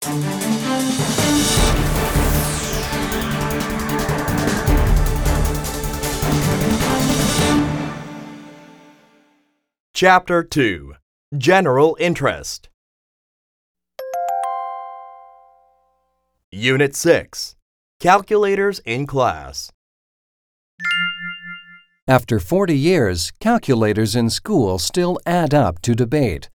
Chapter 2. General Interest. Unit 6. Calculators in Class. After 40 years, calculators in school still add up to debate.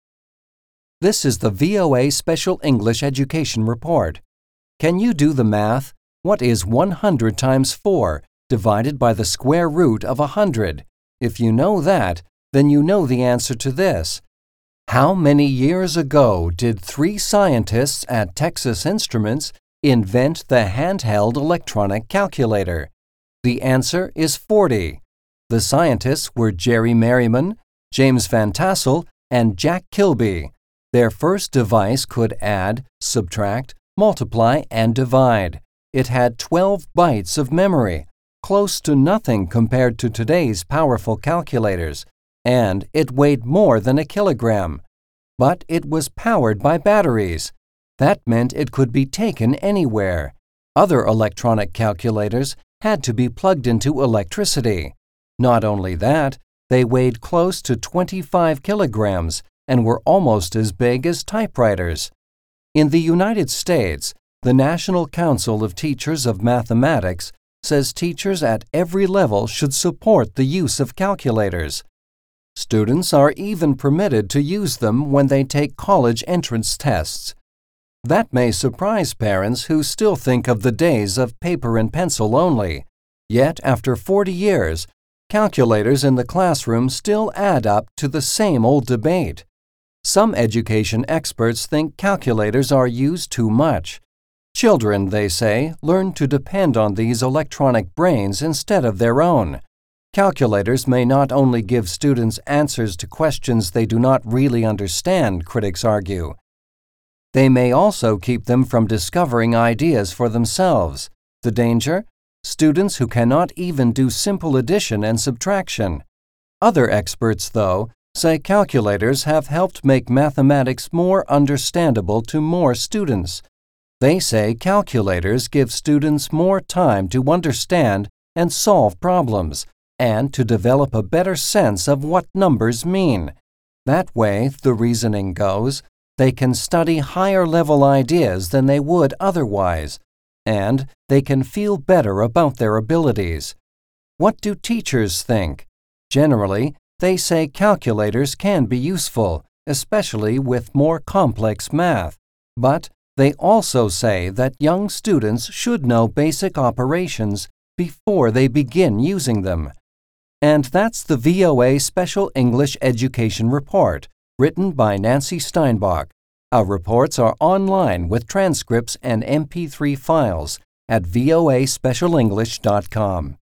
This is the VOA Special English Education Report. Can you do the math? What is 100 times 4 divided by the square root of 100? If you know that, then you know the answer to this. How many years ago did 3 scientists at Texas Instruments invent the handheld electronic calculator? The answer is 40. The scientists were Jerry Merriman, James Van Tassel, and Jack Kilby. Their first device could add, subtract, multiply, and divide. It had 12 bytes of memory, close to nothing compared to today's powerful calculators, and it weighed more than a kilogram. But it was powered by batteries. That meant it could be taken anywhere. Other electronic calculators had to be plugged into electricity. Not only that, they weighed close to 25 kilograms and were almost as big as typewriters. In the United States, the National Council of Teachers of Mathematics says teachers at every level should support the use of calculators. Students are even permitted to use them when they take college entrance tests. That may surprise parents who still think of the days of paper and pencil only. Yet, after 40 years, calculators in the classroom still add up to the same old debate. Some education experts think calculators are used too much. Children, they say, learn to depend on these electronic brains instead of their own. Calculators may not only give students answers to questions they do not really understand, critics argue. They may also keep them from discovering ideas for themselves. The danger? Students who cannot even do simple addition and subtraction. Other experts, though, say calculators have helped make mathematics more understandable to more students. They say calculators give students more time to understand and solve problems, and to develop a better sense of what numbers mean. That way, the reasoning goes, they can study higher-level ideas than they would otherwise, and they can feel better about their abilities. What do teachers think? Generally, they say calculators can be useful, especially with more complex math, but they also say that young students should know basic operations before they begin using them. And that's the VOA Special English Education Report, written by Nancy Steinbach. Our reports are online with transcripts and MP3 files at voaspecialenglish.com.